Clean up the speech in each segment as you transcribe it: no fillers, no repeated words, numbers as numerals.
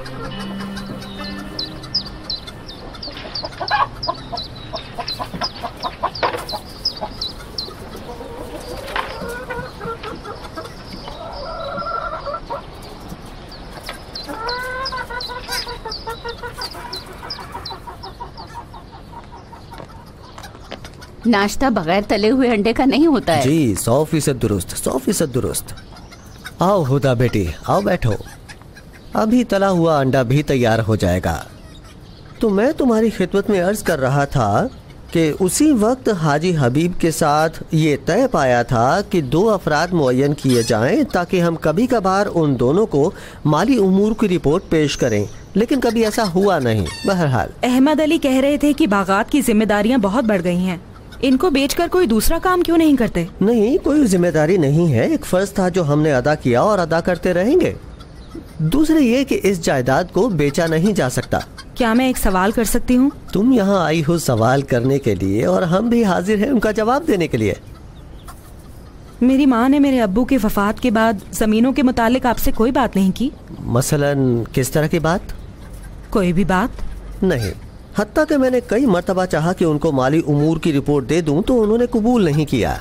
नाश्ता बगैर तले हुए अंडे का नहीं होता है। जी 100% दुरुस्त, 100% दुरुस्त। आओ हुदा बेटी, आओ बैठो, अभी तला हुआ अंडा भी तैयार हो जाएगा। तो मैं तुम्हारी खिदमत में अर्ज कर रहा था कि उसी वक्त हाजी हबीब के साथ ये तय पाया था कि 2 अफराद मुअय्यन किए जाएं ताकि हम कभी कभार उन दोनों को माली उमूर की रिपोर्ट पेश करें, लेकिन कभी ऐसा हुआ नहीं। बहरहाल अहमद अली कह रहे थे कि बागात की जिम्मेदारियां बहुत बढ़ गई हैं, इनको बेचकर कोई दूसरा काम क्यों नहीं करते? नहीं, कोई जिम्मेदारी नहीं है, एक फर्ज था जो हमने अदा किया और अदा करते रहेंगे। दूसरे ये कि इस जायदाद को बेचा नहीं जा सकता। क्या मैं एक सवाल कर सकती हूँ? तुम यहाँ आई हो सवाल करने के लिए और हम भी हाजिर हैं उनका जवाब देने के लिए। मेरी माँ ने मेरे अब्बू की वफात के बाद जमीनों के मुतालिक आपसे कोई बात नहीं की? मसलन किस तरह की बात? कोई भी बात नहीं, हत्ता कि मैंने कई मर्तबा चाहा कि उनको माली उमूर की रिपोर्ट दे दूं तो उन्होंने कबूल नहीं किया।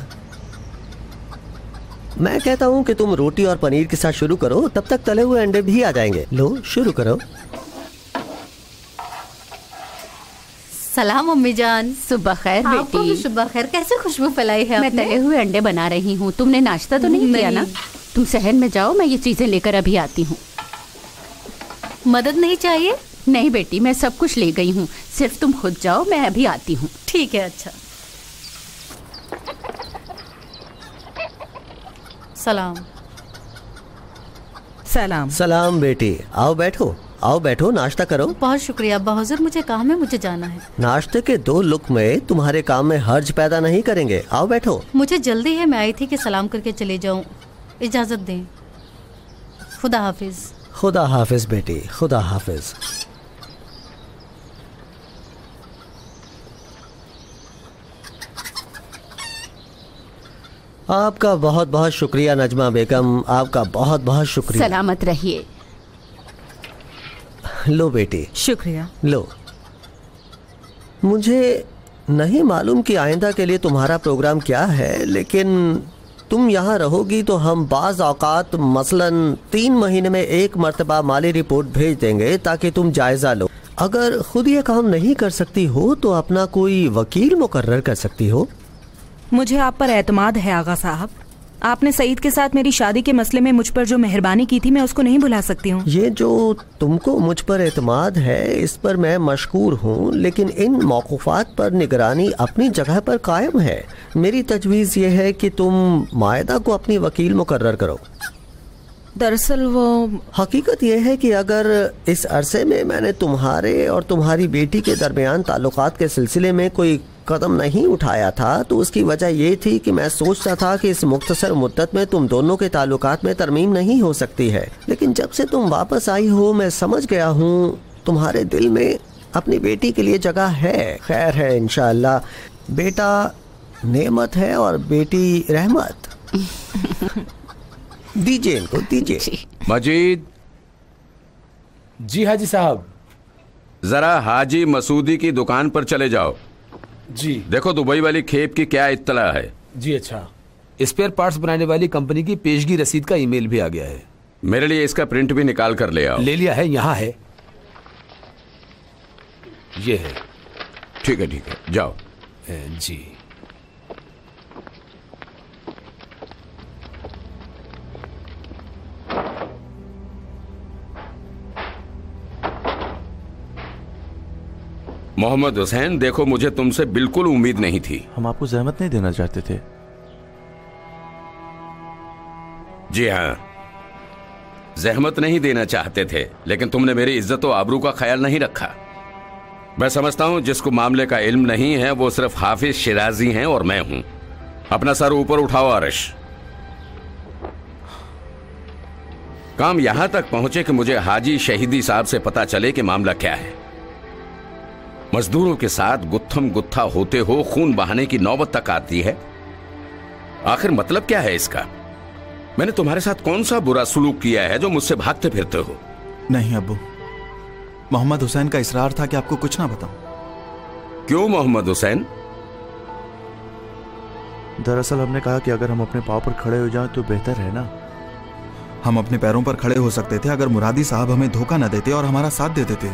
मैं कहता हूं कि तुम रोटी और पनीर के साथ शुरू करो, तब तक तले हुए अंडे भी आ जाएंगे। लो शुरू करो। सलाम अम्मी जान। सुबह खैर बेटी। आपको भी सुबह खैर। कैसे खुशबू फैलाई है मैं तले हुए अंडे बना रही हूँ। तुमने नाश्ता तो नहीं किया ना? तुम सहन में जाओ, मैं ये चीजें लेकर अभी आती हूँ। मदद नहीं चाहिए? नहीं बेटी, मैं सब कुछ ले गई हूँ, सिर्फ तुम खुद जाओ, मैं अभी आती हूँ। ठीक है। अच्छा, सलाम। सलाम। सलाम बेटी, आओ बैठो, आओ बैठो, नाश्ता करो। बहुत शुक्रिया अब्बा हुज़ूर, मुझे काम है, मुझे जाना है। नाश्ते के 2 लुक़्मे तुम्हारे काम में हर्ज पैदा नहीं करेंगे। आओ बैठो। मुझे जल्दी है, मैं आई थी कि सलाम करके चले जाऊं, इजाज़त दें। खुदा हाफिज। खुदा हाफिज बेटी, खुदा हाफिज। आपका बहुत बहुत शुक्रिया नजमा बेगम, आपका बहुत बहुत शुक्रिया। सलामत रहिए। लो बेटी। शुक्रिया। लो। मुझे नहीं मालूम कि आइंदा के लिए तुम्हारा प्रोग्राम क्या है, लेकिन तुम यहाँ रहोगी तो हम बाज़ औकात मसलन 3 महीने में 1 मरतबा माली रिपोर्ट भेज देंगे ताकि तुम जायज़ा लो। अगर खुद ये काम नहीं कर सकती हो तो अपना कोई वकील मुकर्रर कर सकती हो। मुझे आप पर एतमाद है आगा साहब। आपने सईद के साथ मेरी शादी के मसले में मुझ पर जो मेहरबानी की थी, मैं उसको नहीं भुला सकती हूँ। ये जो तुमको मुझ पर एतमाद है, इस पर मैं मशकूर हूँ, लेकिन इन मौक़ूफ़ात पर निगरानी अपनी जगह पर कायम है। मेरी तजवीज़ ये है कि तुम मायदा को अपनी वकील मुकर्रर करो। दरअसल वो हकीकत यह है कि अगर इस अरसे में मैंने तुम्हारे और तुम्हारी बेटी के दरमियान ताल्लुकात के सिलसिले में कोई कदम नहीं उठाया था तो उसकी वजह ये थी कि मैं सोचता था कि इस मुख्तसर मुद्दत में तुम दोनों के ताल्लुकात में तरमीम नहीं हो सकती है, लेकिन जब से तुम वापस आई हो मैं समझ गया हूँ तुम्हारे दिल में अपनी बेटी के लिए जगह है। खैर है इंशाअल्लाह। बेटा नेमत है और बेटी रहमत। दीजिए इनको, दीजिए। मजीद। जी हाजी साहब। जरा हाजी मसूदी की दुकान पर चले जाओ। जी। देखो दुबई वाली खेप की क्या इत्तला है। जी अच्छा। स्पेयर पार्ट्स बनाने वाली कंपनी की पेशगी रसीद का ईमेल भी आ गया है। मेरे लिए इसका प्रिंट भी निकाल कर ले आओ। ले लिया है, यहाँ है, ये है। ठीक है, जाओ। जी। मोहम्मद हुसैन, देखो मुझे तुमसे बिल्कुल उम्मीद नहीं थी। हम आपको जहमत नहीं देना चाहते थे। जी हाँ, जहमत नहीं देना चाहते थे, लेकिन तुमने मेरी इज्जत और आबरू का ख्याल नहीं रखा। मैं समझता हूं जिसको मामले का इल्म नहीं है वो सिर्फ हाफिज शिराजी हैं और मैं हूं। अपना सर ऊपर उठाओ आरिश। काम यहां तक पहुंचे कि मुझे हाजी शहीदी साहब से पता चले कि मामला क्या है। मजदूरों के साथ गुत्थम गुत्था होते हो खून बहाने की नौबत तक आती है। आखिर मतलब क्या है इसका? मैंने तुम्हारे साथ कौन सा बुरा सलूक किया है जो मुझसे भागते फिरते हो? नहीं अब्बू, मोहम्मद हुसैन का इसरार था कि आपको कुछ ना बताऊं। क्यों मोहम्मद हुसैन? दरअसल हमने कहा कि अगर हम अपने पाँव पर खड़े हो जाएं तो बेहतर है ना। हम अपने पैरों पर खड़े हो सकते थे अगर मुरादी साहब हमें धोखा न देते और हमारा साथ देते थे।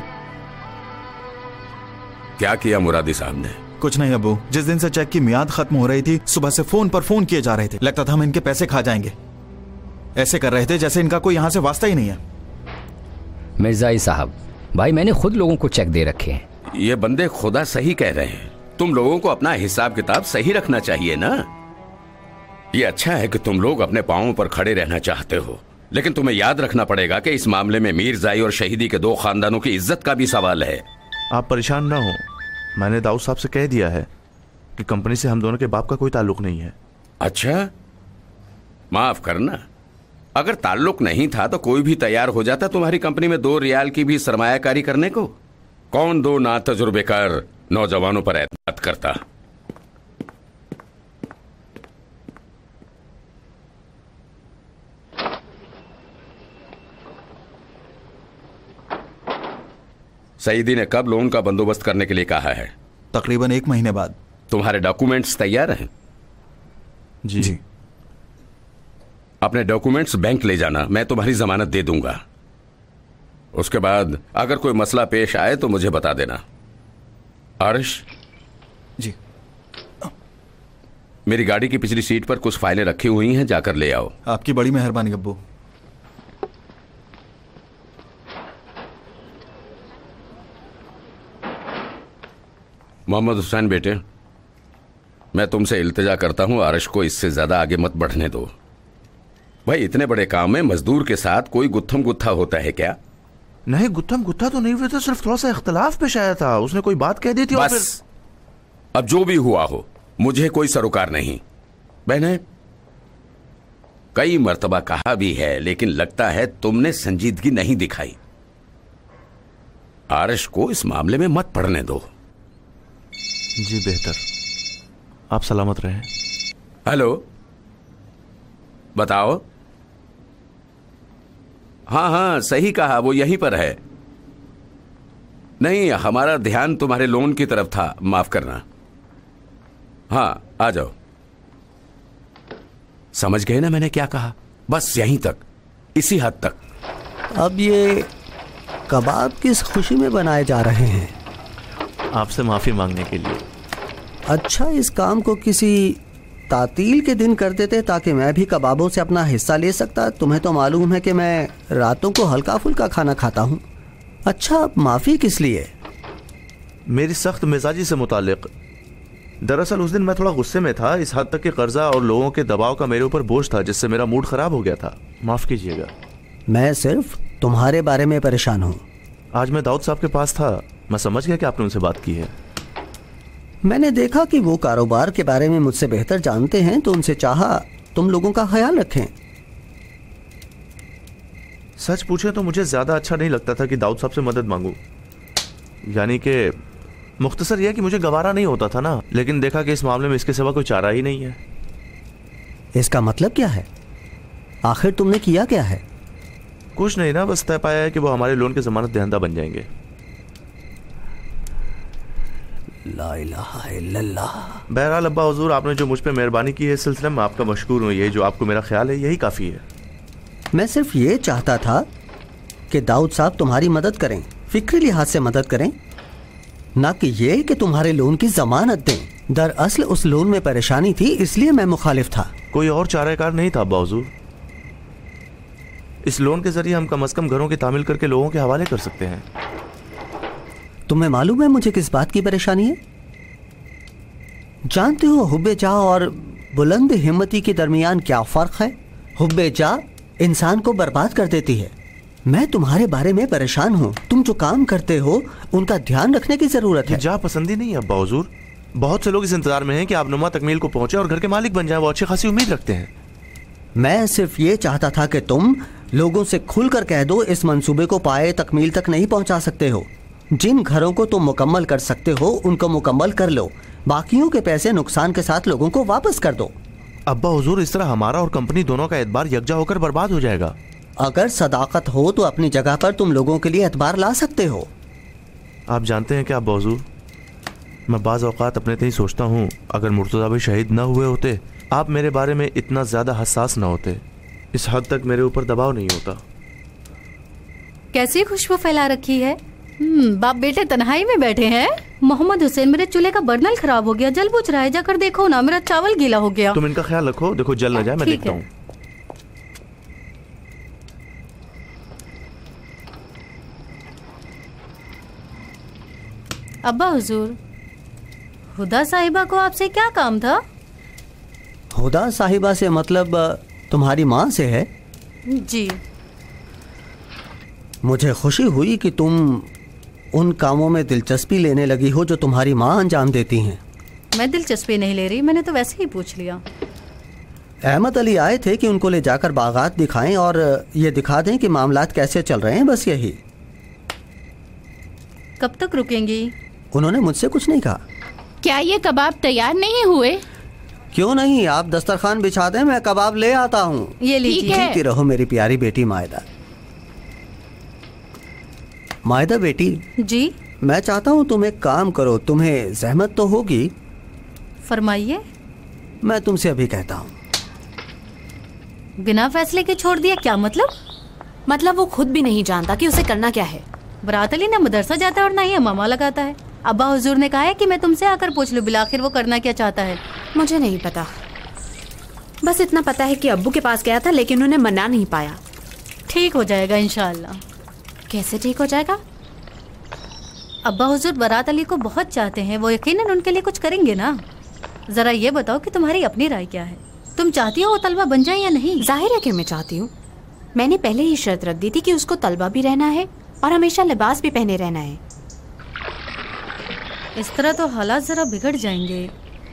क्या किया मुरादी साहब ने? कुछ नहीं अबू, जिस दिन से चेक की मियाद खत्म हो रही थी सुबह से फोन पर फोन किए जा रहे थे। लगता था हम इनके पैसे खा जाएंगे। ऐसे कर रहे थे जैसे इनका कोई यहां से वास्ता ही नहीं है। मिर्जाई साहब, भाई मैंने खुद लोगों को चेक दे रखे हैं। ये बंदे खुदा सही कह रहे हैं। तुम लोगों को अपना हिसाब किताब सही रखना चाहिए ना। ये अच्छा है कि तुम लोग अपने पांवों पर खड़े रहना चाहते हो, लेकिन तुम्हें याद रखना पड़ेगा कि इस मामले में मीरजाई और शहीदी के 2 खानदानों की इज्जत का भी सवाल है। आप परेशान ना हो, मैंने दाऊद साहब से कह दिया है कि कंपनी से हम दोनों के बाप का कोई ताल्लुक नहीं है। अच्छा, माफ करना, अगर ताल्लुक नहीं था तो कोई भी तैयार हो जाता तुम्हारी कंपनी में 2 रियाल की भी सरमायाकारी करने को। कौन 2 नातजुर्बेकार नौजवानों पर एतमाद करता? सईदी ने कब लोन का बंदोबस्त करने के लिए कहा है? तकरीबन 1 महीने बाद। तुम्हारे डॉक्यूमेंट्स तैयार हैं? जी। अपने डॉक्यूमेंट्स बैंक ले जाना, मैं तुम्हारी जमानत दे दूंगा। उसके बाद अगर कोई मसला पेश आए तो मुझे बता देना। आरिश जी। मेरी गाड़ी की पिछली सीट पर कुछ फाइलें रखी हुई हैं, जाकर ले आओ। आपकी बड़ी मेहरबानी अब्बू। मोहम्मद हुसैन बेटे, मैं तुमसे इल्तिजा करता हूं आरिश को इससे ज्यादा आगे मत बढ़ने दो। भाई इतने बड़े काम में मजदूर के साथ कोई गुत्थम गुत्था होता है क्या? नहीं, गुत्थम गुत्था तो नहीं हुआ था, सिर्फ थोड़ा सा इख्तलाफ पेश आया था। उसने कोई बात कह दी थी और बस, अब जो भी हुआ हो मुझे कोई सरोकार नहीं। बहने, कई मर्तबा कहा भी है, लेकिन लगता है तुमने संजीदगी नहीं दिखाई। आरिश को इस मामले में मत पड़ने दो। जी बेहतर, आप सलामत रहें। हेलो, बताओ। हाँ, सही कहा, वो यहीं पर है। नहीं, हमारा ध्यान तुम्हारे लोन की तरफ था, माफ करना। हाँ, आ जाओ। समझ गए ना मैंने क्या कहा? बस यहीं तक, इसी हद तक। अब ये कबाब किस खुशी में बनाए जा रहे हैं? आपसे माफी मांगने के लिए। अच्छा, इस काम को किसी तातील के दिन कर देते ताकि मैं भी कबाबों से अपना हिस्सा ले सकता। तुम्हें तो मालूम है कि मैं रातों को हल्का फुल्का खाना खाता हूँ। अच्छा, माफ़ी किस लिए? मेरी सख्त मिजाजी से मुतालिक। दरअसल उस दिन मैं थोड़ा गुस्से में था, इस हद तक कि कर्जा और लोगों के दबाव का मेरे ऊपर बोझ था, जिससे मेरा मूड खराब हो गया था। माफ़ कीजिएगा। मैं सिर्फ तुम्हारे बारे में परेशान हूँ। आज मैं दाऊद साहब के पास था, मैं समझ गया कि आपने उनसे बात की है। मैंने देखा कि वो कारोबार के बारे में मुझसे बेहतर जानते हैं, तो उनसे चाहा तुम लोगों का ख्याल रखें। सच पूछे तो मुझे ज़्यादा अच्छा नहीं लगता था कि दाऊद साहब से मदद मांगूं। यानी कि मुख्तसर यह कि मुझे गवारा नहीं होता था ना, लेकिन देखा कि इस मामले में इसके सिवा कोई चारा ही नहीं है। इसका मतलब क्या है? आखिर तुमने किया क्या है? कुछ नहीं ना, बस तय पाया है कि वो हमारे लोन के जमानत दहिंदा बन जाएंगे। ला इलाहा इल्लल्लाह। बहरहाल अब्बा हुजूर, आपने जो मुझ पे मेहरबानी की है इस सिलसिले में आपका मशकूर हूँ। ये जो आपको मेरा ख्याल है यही काफ़ी है। मैं सिर्फ ये चाहता था कि दाऊद साहब तुम्हारी मदद करें, फिक्री लिहाज से मदद करें, ना कि ये कि तुम्हारे लोन की जमानत दें। दरअसल उस लोन में परेशानी थी, इसलिए मैं मुखालिफ था। कोई और चाराकार नहीं था अब्बा हुजूर। इस लोन के जरिए हम कम से कम घरों की तामील करके लोगों के हवाले कर सकते हैं। तुम्हें मालूम है मुझे किस बात की परेशानी है? जानते हो हुब्बे जा और बुलंद हिम्मती के दरमियान क्या फर्क है? हुब्बे जा इंसान को बर्बाद कर देती है। मैं तुम्हारे बारे में परेशान हूँ। तुम जो काम करते हो उनका ध्यान रखने की जरूरत है। जा पसंदी नहीं है अब्बा हुजूर। बहुत से लोग इस इंतजार में हैं कि आप नुमा तकमील को पहुंचे और घर के मालिक बन जाए। वो अच्छी खासी उम्मीद रखते हैं। मैं सिर्फ ये चाहता था कि तुम लोगों से खुलकर कह दो इस मंसूबे को पाए तकमील तक नहीं पहुंचा सकते हो। जिन घरों को तुम मुकम्मल कर सकते हो उनको मुकम्मल कर लो, बाकियों के पैसे नुकसान के साथ लोगों को वापस कर दो। अब्बा हुजूर, इस तरह हमारा और कंपनी दोनों का एतबार यकजा होकर बर्बाद हो जाएगा। अगर सदाकत हो तो अपनी जगह पर तुम लोगों के लिए एतबार ला सकते हो, आप जानते हैं क्या बावजूद, मैं बाज़ औक़ात अपने तय सोचता हूँ अगर मुर्तज़ा भाई शहीद न हुए होते, आप मेरे बारे में इतना ज़्यादा हसास न होते, इस हद तक मेरे ऊपर दबाव नहीं होता। कैसी खुशबू फैला रखी है। बाप बेटे तन्हाई में बैठे हैं। मोहम्मद हुसैन, मेरे चूल्हे का बर्नल खराब हो गया, जल बुझ रहा है, जाकर देखो ना, मेरा चावल गीला हो गया। तुम इनका ख्याल रखो, देखो जल न जाए, मैं देखता हूँ। अब्बा हुजूर, हुदा साहिबा को आपसे क्या काम था? हुदा साहिबा से मतलब तुम्हारी माँ से है? जी। मुझे खुशी हुई कि तुम उन कामों में दिलचस्पी लेने लगी हो जो तुम्हारी माँ अंजाम देती हैं। मैं दिलचस्पी नहीं ले रही, मैंने तो वैसे ही पूछ लिया। अहमद अली आए थे कि उनको ले जाकर बागात दिखाएं और ये दिखा दें कि मामलात कैसे चल रहे हैं, बस यही। कब तक रुकेंगी? उन्होंने मुझसे कुछ नहीं कहा। क्या ये कबाब तैयार नहीं हुए? क्यों नहीं, आप दस्तरखान बिछा दें, मैं कबाब ले आता हूँ। ये लीजिए। जीती रहो मेरी प्यारी बेटी मायदा। मायदा बेटी जी। मैं चाहता हूँ तुम एक काम करो, तुम्हें जहमत तो होगी। फरमाइए। मैं तुमसे अभी कहता हूँ। बिना फैसले के छोड़ दिया, क्या मतलब? मतलब वो खुद भी नहीं जानता कि उसे करना क्या है। बरात अली ना मदरसा जाता है और ना ही हमामा लगाता है। अब्बा हुजूर ने कहा है कि मैं तुमसे आकर पूछ लूं बिलाखिर वो करना क्या चाहता है। मुझे नहीं पता, बस इतना पता है कि अब्बू के पास गया था लेकिन उन्हें मना नहीं पाया। ठीक हो जाएगा इंशाअल्लाह। कैसे ठीक हो जाएगा? अब्बा हुजूर बरात अली को बहुत चाहते हैं, वो यकीनन उनके लिए कुछ करेंगे ना। जरा ये बताओ कि तुम्हारी अपनी राय क्या है? तुम चाहती हो वो तलबा बन जाए या नहीं? जाहिर है कि मैं चाहती हूँ। मैंने पहले ही शर्त रख दी थी कि उसको तलबा भी रहना है और हमेशा लिबास भी पहने रहना है। इस तरह तो हालात जरा बिगड़ जाएंगे।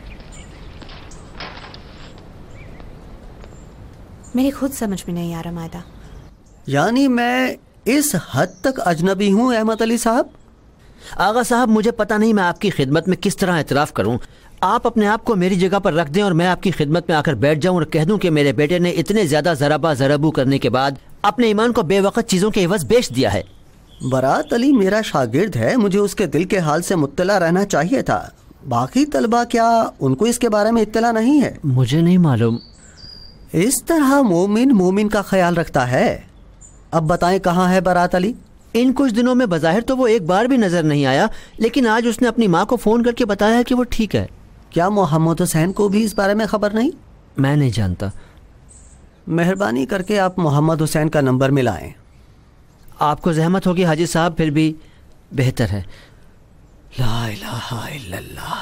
मेरी खुद समझ में नहीं आ रहा मायदा। यानी मैं इस हद तक अजनबी हूँ अहमद अली साहब? आगा साहब, मुझे पता नहीं मैं आपकी खिदमत में किस तरह एतराफ़ करूं। आप अपने आप को मेरी जगह पर रख दें और मैं आपकी खिदमत में आकर बैठ जाऊं और कह दूं कि मेरे बेटे ने इतने ज़्यादा ज़राबा ज़राबू करने के बाद अपने ईमान को बेवक़्त चीज़ों के एवज़ बेच दिया है। बरात अली मेरा शागिर्द है, मुझे उसके दिल के हाल से मुत्तला रहना चाहिए था। बाकी तलबा, क्या उनको इसके बारे में इत्तला नहीं है? मुझे नहीं मालूम। इस तरह मोमिन मोमिन का ख्याल रखता है। अब बताएं कहाँ है बरात अली? इन कुछ दिनों में बज़ाहिर तो वो एक बार भी नज़र नहीं आया, लेकिन आज उसने अपनी माँ को फ़ोन करके बताया है कि वो ठीक है। क्या मोहम्मद हुसैन को भी इस बारे में खबर नहीं? मैं नहीं जानता। मेहरबानी करके आप मोहम्मद हुसैन का नंबर मिलाएं। आपको जहमत होगी हाजी साहब, फिर भी बेहतर है। ला इलाहा इल्लल्लाह।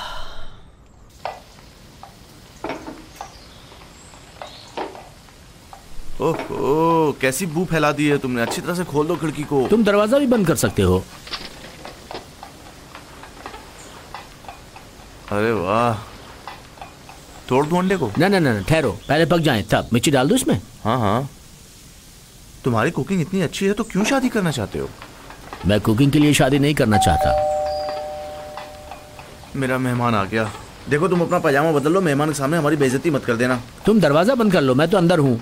ओह, कैसी बू फैला दी है तुमने। अच्छी तरह से खोल दो खिड़की को। तुम दरवाजा भी बंद कर सकते हो। अरे वाह, तोड़ दूं अंडे को? ना, ठहरो, पहले पक जाएं तब। मिर्ची डाल दो इसमें। हाँ, तुम्हारी कुकिंग इतनी अच्छी है तो क्यों शादी करना चाहते हो? मैं कुकिंग के लिए शादी नहीं करना चाहता। मेरा मेहमान आ गया। देखो तुम अपना पजामा बदल लो, मेहमान के सामने हमारी बेइज्जती मत कर देना। तुम दरवाजा बंद कर लो, मैं तो अंदर हूँ।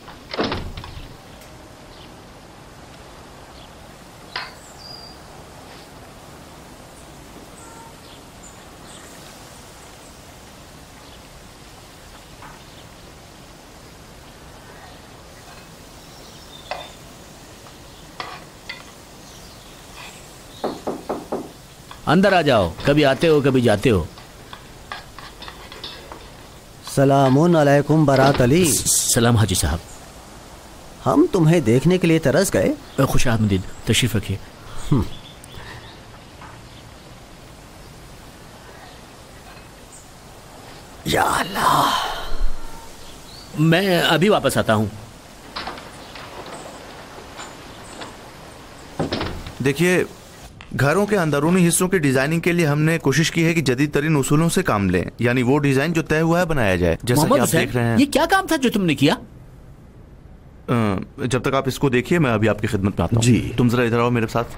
अंदर आ जाओ, कभी आते हो कभी जाते हो। सलामुन अलैकुम बरात अली। सलाम हाजी साहब। हम तुम्हें देखने के लिए तरस गए। खुश आमदीद, तशरीफ रखिए। या अल्लाह, मैं अभी वापस आता हूँ। देखिए, घरों के अंदरूनी हिस्सों की डिजाइनिंग के लिए हमने कोशिश की है कि जदीद तरीन उसूलों से काम लें, यानी वो डिजाइन जो तय हुआ है बनाया जाए। जैसा कि आप देख रहे हैं। ये क्या काम था जो तुमने किया? जब तक आप इसको देखिए मैं अभी आपकी खिदमत में आता हूँ। जी। तुम जरा इधर आओ मेरे साथ।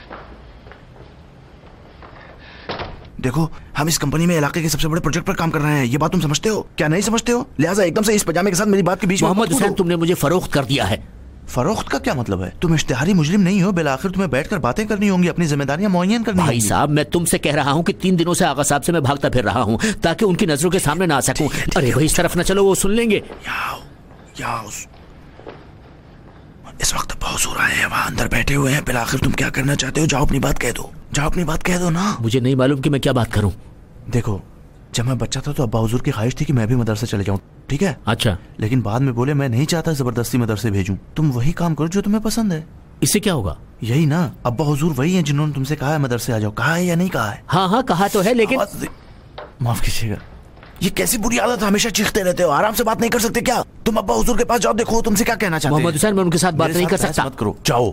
देखो, हम इस कंपनी में इलाके के सबसे बड़े प्रोजेक्ट पर काम कर रहे हैं। ये बात तुम समझते हो? क्या नहीं समझते हो? लिहाजा एकदम से इस पजामे के साथ मेरी बात के बीच में मोहम्मद हुसैन, तुमने मुझे फरोख्त कर दिया है। फरोख्त का क्या मतलब है? तुम इश्तिहारी मुजरिम नहीं हो, बिलाखिर तुम्हें बैठकर बातें करनी होंगी, अपनी जिम्मेदारियां मुअय्यन करनी होंगी। भाई साहब, मैं तुमसे कह रहा हूँ कि 3 दिनों से आगा साहब से मैं भागता फिर रहा हूँ ताकि उनकी नजरों के सामने ना आ सकूं। अरे भाई इस तरफ ना चलो, वो सुन लेंगे। इस वक्त हुजूर आए हैं, वहाँ अंदर बैठे हुए हैं। बिलाखिर तुम क्या करना चाहते हो? जाओ अपनी बात कह दो, जाओ अपनी बात कह दो ना। मुझे नहीं मालूम कि मैं क्या बात करूं। देखो, जब मैं बच्चा था तो अब्बा हुजूर की ख्वाहिश थी कि मैं भी मदरसे चले जाऊं, ठीक है? अच्छा। लेकिन बाद में बोले मैं नहीं चाहता जबरदस्ती मदरसे भेजूं, तुम वही काम करो जो तुम्हें पसंद है। इससे क्या होगा? यही ना, अब्बा हुजूर वही हैं जिन्होंने तुमसे कहा है मदरसे आ जाओ। कहा है या नहीं कहा है? हाँ हाँ कहा तो है, लेकिन माफ कीजिएगा, ये कैसी बुरी आदत है? हमेशा चीखते रहते हो, आराम से बात नहीं कर सकते क्या? तुम अब्बा हुजूर के पास जाओ, देखो तुमसे क्या कहना चाहते हैं। मोहम्मद हुसैन, मैं उनके साथ बात नहीं कर सकता। मत करो, जाओ।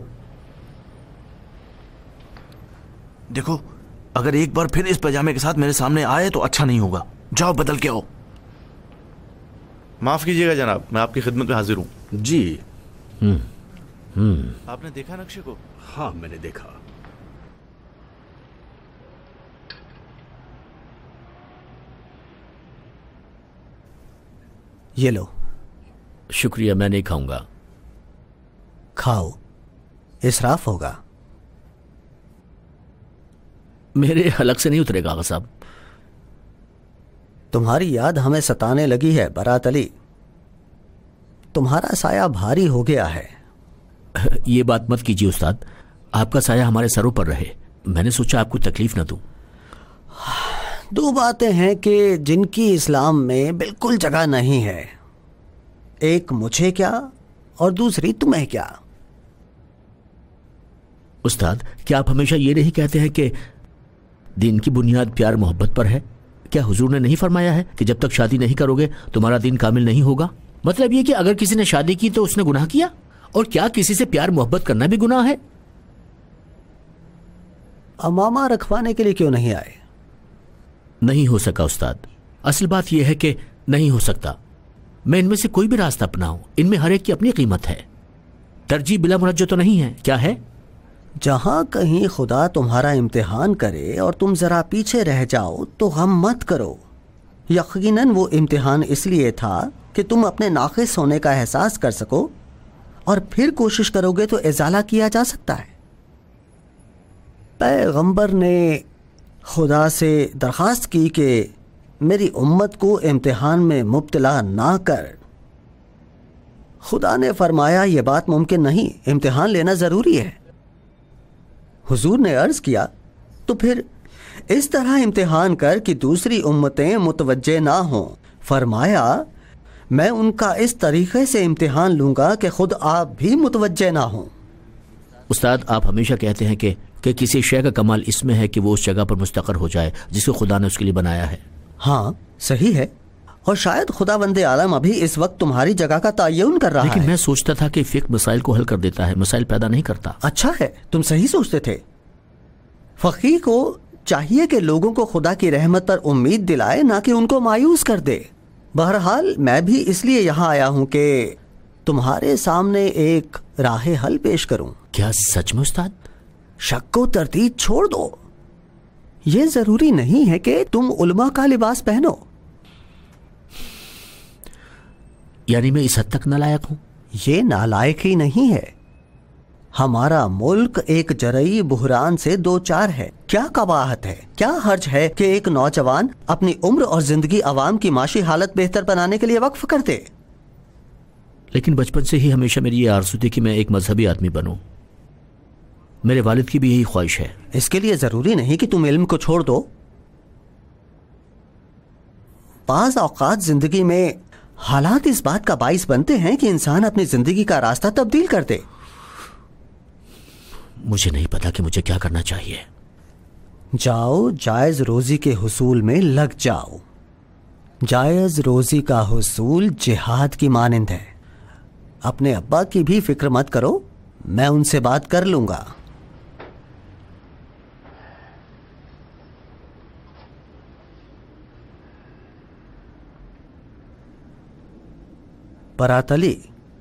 देखो, अगर एक बार फिर इस पैजामे के साथ मेरे सामने आए तो अच्छा नहीं होगा। जाओ बदल के आओ। माफ कीजिएगा जनाब, मैं आपकी खिदमत में हाजिर हूँ। जी। आपने देखा नक्शे को? हाँ मैंने देखा। ये लो। शुक्रिया, मैं नहीं खाऊंगा। खाओ, इसराफ होगा। मेरे हलक से नहीं उतरेगा आगा साहब। तुम्हारी याद हमें सताने लगी है बरात अली, तुम्हारा साया भारी हो गया है। ये बात मत कीजिए उस्ताद, आपका साया हमारे सरों पर रहे। मैंने सोचा आपको तकलीफ न दूं। 2 बातें हैं कि जिनकी इस्लाम में बिल्कुल जगह नहीं है, एक मुझे क्या और दूसरी तुम्हें क्या। उस्ताद, क्या आप हमेशा ये नहीं कहते हैं कि दीन की बुनियाद प्यार मोहब्बत पर है? क्या हुजूर ने नहीं फरमाया है कि जब तक शादी नहीं करोगे तुम्हारा दीन कामिल नहीं होगा? मतलब ये कि अगर किसी ने शादी की तो उसने गुनाह किया, और क्या किसी से प्यार मोहब्बत करना भी गुनाह है? अमामा रखवाने के लिए क्यों नहीं आए? नहीं हो सका उस्ताद। असल बात यह है कि नहीं हो सकता। मैं इनमें से कोई भी रास्ता अपनाऊं, इनमें हर एक की अपनी कीमत है। तरजीह बिला मुरज्जो तो नहीं है। क्या है? जहां कहीं खुदा तुम्हारा इम्तिहान करे और तुम जरा पीछे रह जाओ तो गम मत करो। यकीनन वो इम्तिहान इसलिए था कि तुम अपने नाक़िस होने का एहसास कर सको, और फिर कोशिश करोगे तो इजाला किया जा सकता है। पैगंबर ने खुदा से दरख्वास्त की कि मेरी उम्मत को इम्तिहान में मुब्तला ना कर। खुदा ने फरमाया ये बात मुमकिन नहीं, इम्तिहान लेना ज़रूरी है। हुजूर ने अर्ज़ किया तो फिर इस तरह इम्तिहान कर कि दूसरी उम्मतें मुतवज्जे ना हों। फरमाया मैं उनका इस तरीक़े से इम्तिहान लूँगा कि खुद आप भी मुतवज्जे ना हों। उस्ताद, आप हमेशा कहते हैं कि किसी शय का कमाल इसमें है कि वो उस जगह पर मुस्तक़र हो जाए जिसको खुदा ने उसके लिए बनाया है। हाँ सही है, और शायद खुदावंदे आलम अभी इस वक्त तुम्हारी जगह का तयन कर रहा है। लेकिन मैं सोचता था कि फ़िक़्ह मसाइल को हल कर देता है, मसाइल पैदा नहीं करता। अच्छा है, तुम सही सोचते थे। फ़क़ीह को चाहिए कि लोगों को खुदा की रहमत पर उम्मीद दिलाए, ना कि उनको मायूस कर दे। बहरहाल मैं भी इसलिए यहाँ आया हूँ कि तुम्हारे सामने एक राह हल पेश करूँ। क्या सच में उस्ताद? शक को तरतीब छोड़ दो। ये जरूरी नहीं है कि तुम उलमा का लिबास पहनो। यानी मैं इस हद तक नालायक हूँ? ये नालायक ही नहीं है, हमारा मुल्क एक जरई बुहरान से दो चार है। क्या कबाहत है, क्या हर्ज है कि एक नौजवान अपनी उम्र और जिंदगी अवाम की माशी हालत बेहतर बनाने के लिए वक्फ कर दे। लेकिन बचपन से ही हमेशा मेरी ये आरज़ू थी कि मैं एक मजहबी आदमी बनूं। मेरे वालिद की भी यही ख्वाहिश है। इसके लिए जरूरी नहीं कि तुम इल्म को छोड़ दो। बाज़ औक़ात जिंदगी में हालात इस बात का बाइस बनते हैं कि इंसान अपनी जिंदगी का रास्ता तब्दील कर दे। मुझे नहीं पता कि मुझे क्या करना चाहिए। जाओ जायज रोजी के हुसूल में लग जाओ। जायज रोजी का हुसूल जिहाद की मानिंद है। अपने अब्बा की भी फिक्र मत करो, मैं उनसे बात कर लूंगा। बरात अली,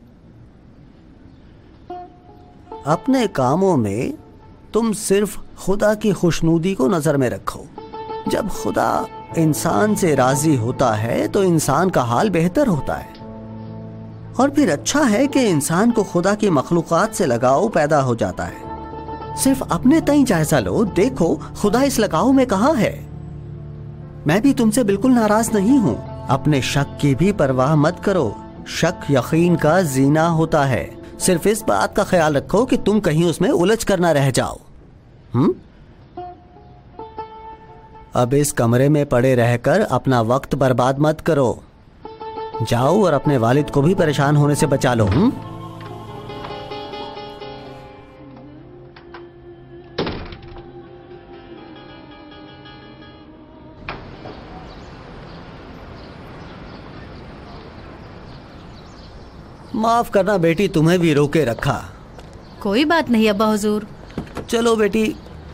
अपने कामों में तुम सिर्फ खुदा की खुशनूदी को नजर में रखो। जब खुदा इंसान से राजी होता है तो इंसान का हाल बेहतर होता है। और फिर अच्छा है कि इंसान को खुदा की मखलूकात से लगाव पैदा हो जाता है। सिर्फ अपने तई जायजा लो, देखो खुदा इस लगाव में कहाँ है। मैं भी तुमसे बिल्कुल नाराज नहीं हूँ। अपने शक की भी परवाह मत करो, शक यकीन का जीना होता है। सिर्फ इस बात का ख्याल रखो कि तुम कहीं उसमें उलझ कर ना रह जाओ। अब इस कमरे में पड़े रहकर अपना वक्त बर्बाद मत करो। जाओ और अपने वालिद को भी परेशान होने से बचा लो। माफ करना बेटी, तुम्हें भी रोके रखा। कोई बात नहीं अब्बा हुजूर। चलो बेटी,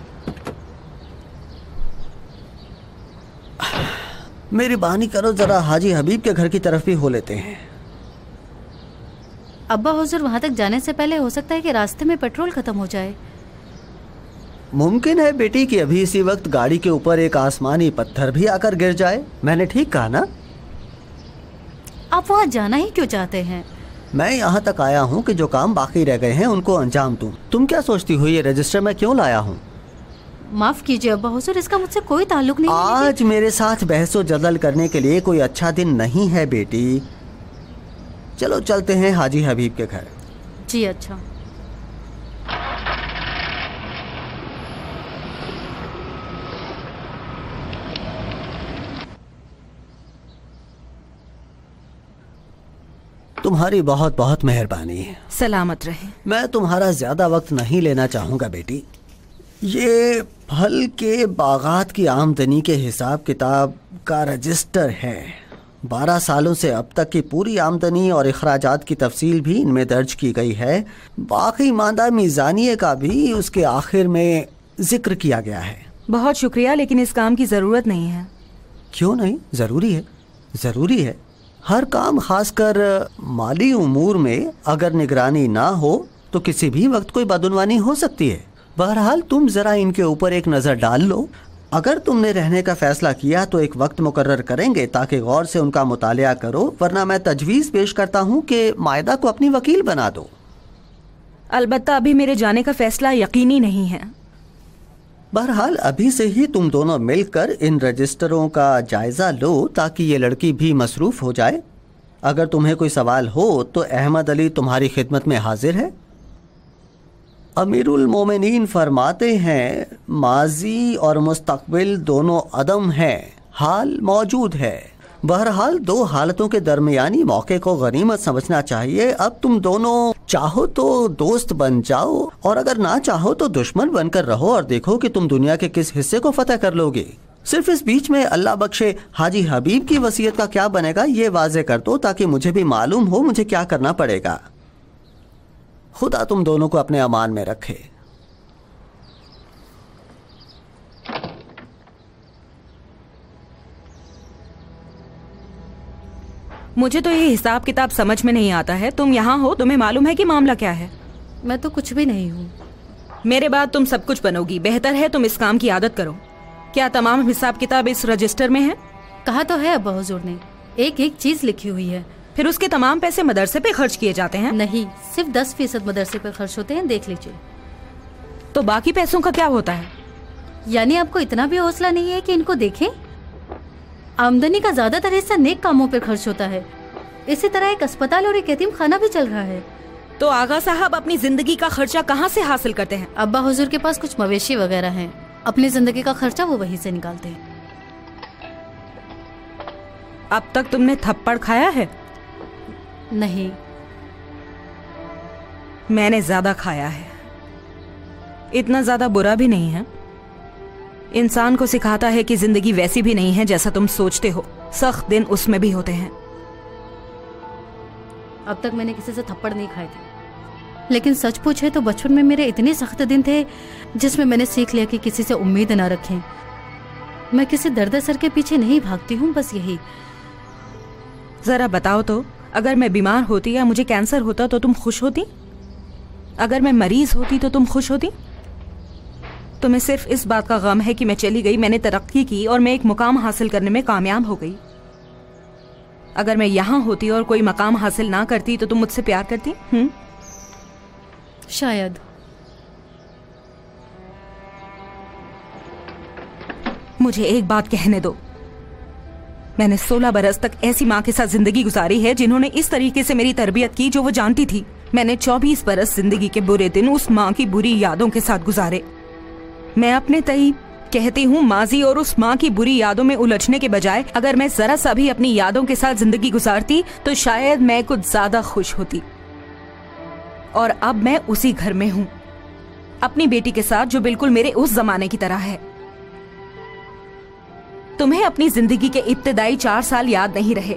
मेहरबानी करो, जरा हाजी हबीब के घर की तरफ भी हो लेते हैं। अब्बा हुजूर, वहां तक जाने से पहले हो सकता है कि रास्ते में पेट्रोल खत्म हो जाए। मुमकिन है बेटी कि अभी इसी वक्त गाड़ी के ऊपर एक आसमानी पत्थर भी आकर गिर जाए। मैंने ठीक कहा ना? आप वहाँ जाना ही क्यों चाहते हैं? मैं यहाँ तक आया हूँ कि जो काम बाकी रह गए हैं उनको अंजाम दूं। तुम क्या सोचती हो ये रजिस्टर मैं क्यों लाया हूँ? माफ कीजिए अब्बा हुजूर, इसका मुझसे कोई ताल्लुक नहीं। आज मेरे साथ बहसो जदल करने के लिए कोई अच्छा दिन नहीं है बेटी। चलो चलते हैं हाजी हबीब के घर। जी अच्छा। तुम्हारी बहुत बहुत मेहरबानी। सलामत रहे। मैं तुम्हारा ज्यादा वक्त नहीं लेना चाहूँगा बेटी। ये फल के बागात की आमदनी के हिसाब किताब का रजिस्टर है। 12 सालों से अब तक की पूरी आमदनी और अखराजात की तफसील भी इनमें दर्ज की गई है। बाकी मांदा मीज़ानिये का भी उसके आखिर में जिक्र किया गया है। बहुत शुक्रिया, लेकिन इस काम की ज़रूरत नहीं है। क्यों नहीं? ज़रूरी है, ज़रूरी है। हर काम, खासकर माली उमूर में अगर निगरानी ना हो तो किसी भी वक्त कोई बदउनवानी हो सकती है। बहरहाल तुम ज़रा इनके ऊपर एक नज़र डाल लो। अगर तुमने रहने का फैसला किया तो एक वक्त मुकर्रर करेंगे ताकि गौर से उनका मुतालिया करो, वरना मैं तजवीज़ पेश करता हूँ कि मायदा को अपनी वकील बना दो। अलबत्ता अभी मेरे जाने का फैसला यकीनी नहीं है। बहरहाल अभी से ही तुम दोनों मिलकर इन रजिस्टरों का जायजा लो ताकि ये लड़की भी मसरूफ़ हो जाए। अगर तुम्हें कोई सवाल हो तो अहमद अली तुम्हारी खिदमत में हाजिर है। अमीरुल मोमिनीन फरमाते हैं, माजी और मुस्तकबिल दोनों अदम हैं, हाल मौजूद है। बहरहाल दो हालतों के दरमियानी मौके को गनीमत समझना चाहिए। अब तुम दोनों चाहो तो दोस्त बन जाओ और अगर ना चाहो तो दुश्मन बनकर रहो और देखो कि तुम दुनिया के किस हिस्से को फतह कर लोगे। सिर्फ इस बीच में अल्लाह बख्शे हाजी हबीब की वसीयत का क्या बनेगा ये वाजे कर दो ताकि मुझे भी मालूम हो मुझे क्या करना पड़ेगा। खुदा तुम दोनों को अपने अमान में रखे। मुझे तो ये हिसाब किताब समझ में नहीं आता है। तुम यहाँ हो, तुम्हें मालूम है कि मामला क्या है? मैं तो कुछ भी नहीं हूँ। मेरे बाद तुम सब कुछ बनोगी। बेहतर है तुम इस काम की आदत करो। क्या तमाम हिसाब किताब इस रजिस्टर में है? कहा तो है अब्बा हुजूर ने, एक एक चीज लिखी हुई है। फिर उसके तमाम पैसे मदरसे पे खर्च किए जाते हैं? नहीं, सिर्फ 10% मदरसे पे खर्च होते हैं, देख लीजिए। तो बाकी पैसों का क्या होता है? यानी आपको इतना भी हौसला नहीं है कि इनको देखें? आमदनी का ज्यादातर हिस्सा नेक कामों पर खर्च होता है। इसी तरह एक अस्पताल और एक यतीम खाना भी चल रहा है। तो आगा साहब अपनी जिंदगी का खर्चा कहाँ से हासिल करते हैं? अब्बा हुजूर के पास कुछ मवेशी वगैरह हैं, अपनी जिंदगी का खर्चा वो वहीं से निकालते हैं। अब तक तुमने थप्पड़ खाया है? नहीं। मैंने ज्यादा खाया है। इतना ज्यादा बुरा भी नहीं है। इंसान को सिखाता है कि जिंदगी वैसी भी नहीं है जैसा तुम सोचते हो। सख्त दिन उसमें भी होते हैं। अब तक मैंने किसी से थप्पड़ नहीं खाए थे, लेकिन सच पूछे तो बचपन में मेरे इतने सख्त दिन थे जिसमें मैंने सीख लिया कि किसी से उम्मीद ना रखें। मैं किसी दर्द-सर के पीछे नहीं भागती हूँ, बस यही। जरा बताओ तो, अगर मैं बीमार होती या मुझे कैंसर होता तो तुम खुश होती? अगर मैं मरीज होती तो तुम खुश होती? तुम्हें सिर्फ इस बात का गम है कि मैं चली गई, मैंने तरक्की की और मैं एक मुकाम हासिल करने में कामयाब हो गई। अगर मैं यहाँ होती और कोई मकाम हासिल ना करती तो तुम मुझसे प्यार करती? शायद। मुझे एक बात कहने दो। मैंने 16 बरस तक ऐसी माँ के साथ जिंदगी गुजारी है जिन्होंने इस तरीके से मेरी तरबियत की जो वो जानती थी। मैंने 24 बरस जिंदगी के बुरे दिन उस माँ की बुरी यादों के साथ गुजारे। मैं अपने तई कहती हूँ, माजी और उस माँ की बुरी यादों में उलझने के बजाय अगर मैं जरा सा भी अपनी यादों के साथ जिंदगी गुजारती तो शायद मैं कुछ ज्यादा खुश होती। और अब मैं उसी घर में हूँ, अपनी बेटी के साथ, जो बिल्कुल मेरे उस जमाने की तरह है। तुम्हें अपनी जिंदगी के इब्तिदाई 4 साल याद नहीं रहे,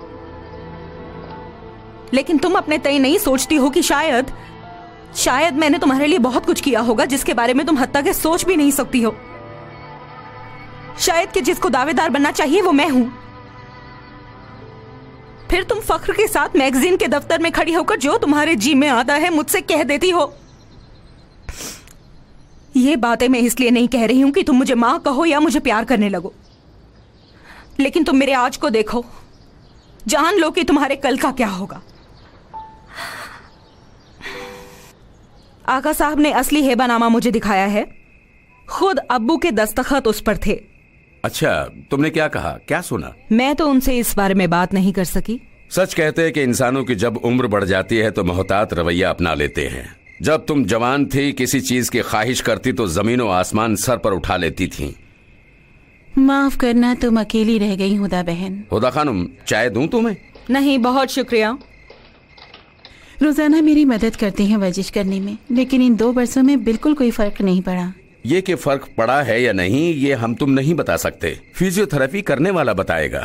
लेकिन तुम अपने तय नहीं सोचती हो कि शायद मैंने तुम्हारे लिए बहुत कुछ किया होगा जिसके बारे में तुम हत्ता के सोच भी नहीं सकती हो। शायद कि जिसको दावेदार बनना चाहिए वो मैं हूं। फिर तुम फख्र के साथ मैगजीन के दफ्तर में खड़ी होकर जो तुम्हारे जी में आता है मुझसे कह देती हो। ये बातें मैं इसलिए नहीं कह रही हूं कि तुम मुझे मां कहो या मुझे प्यार करने लगो, लेकिन तुम मेरे आज को देखो, जान लो कि तुम्हारे कल का क्या होगा। आका साहब ने असली हेबानामा मुझे दिखाया है, खुद अब्बू के दस्तखत उस पर थे। अच्छा, तुमने क्या कहा, क्या सुना? मैं तो उनसे इस बारे में बात नहीं कर सकी। सच कहते हैं कि इंसानों की जब उम्र बढ़ जाती है तो मोहतात रवैया अपना लेते हैं। जब तुम जवान थी, किसी चीज की ख्वाहिश करती तो जमीन और आसमान सर पर उठा लेती थी। माफ करना, तुम अकेली रह गई हुदा बहन। हुदा खानम, चाय दूं तुम्हें? नहीं, बहुत शुक्रिया। रोजाना मेरी मदद करती हैं वर्जिश करने में, लेकिन इन 2 बरसों में बिल्कुल कोई फर्क नहीं पड़ा। ये कि फर्क पड़ा है या नहीं ये हम तुम नहीं बता सकते, फिजियोथेरेपी करने वाला बताएगा।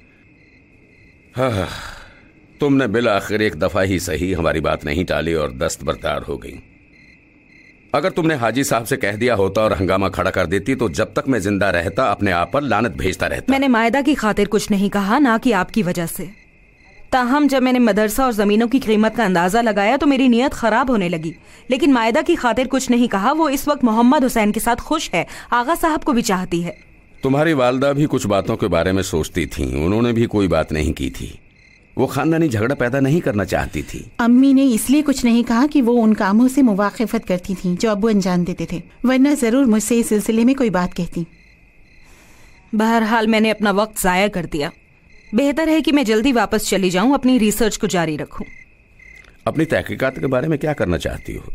हाँ, तुमने बिल आखिर एक दफा ही सही हमारी बात नहीं टाली और दस्तबरदार हो गई। अगर तुमने हाजी साहब से कह दिया होता और हंगामा खड़ा कर देती तो जब तक मैं जिंदा रहता अपने आप पर लानत भेजता रहता। मैंने मायदा की खातिर कुछ नहीं कहा, ना कि आपकी वजह से। ताहम जब मैंने मदरसा और जमीनों की कीमत का अंदाजा लगाया तो मेरी नीयत खराब होने लगी, लेकिन मायदा की खातिर कुछ नहीं कहा। वो इस वक्त मोहम्मद हुसैन के साथ खुश है, आगा साहब को भी चाहती है। तुम्हारी वालदा भी कुछ बातों के बारे में सोचती थी, उन्होंने भी कोई बात नहीं की थी। वो खानदानी झगड़ा पैदा नहीं करना चाहती थी। अम्मी ने इसलिए कुछ नहीं कहा कि वो उन कामों से मुवाक़िफ़त करती थी जो अब्बू अंजाम देते थे, वरना जरूर मुझसे इस सिलसिले में कोई बात कहती। बहरहाल मैंने अपना वक्त जाया कर दिया। बेहतर है कि मैं जल्दी वापस चली जाऊं, अपनी रिसर्च को जारी रखूं। अपनी तहकीकात के बारे में क्या करना चाहती हो?